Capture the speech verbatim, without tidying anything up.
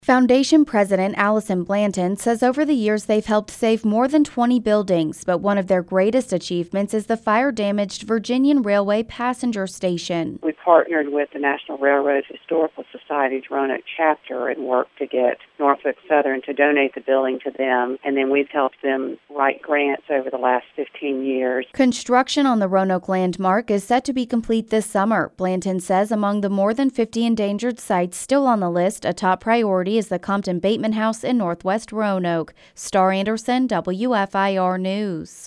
Foundation President Allison Blanton says over the years they've helped save more than twenty buildings, but one of their greatest achievements is the fire-damaged Virginian Railway passenger station. We partnered with the National Railroad Historical Society's Roanoke chapter and worked to get Norfolk Southern to donate the building to them, and then we've helped them write grants over the last fifteen years. Construction on the Roanoke landmark is set to be complete this summer. Blanton says among the more than fifty endangered sites still on the list, a top priority is the Compton Bateman House in Northwest Roanoke. Star Anderson, W F I R News.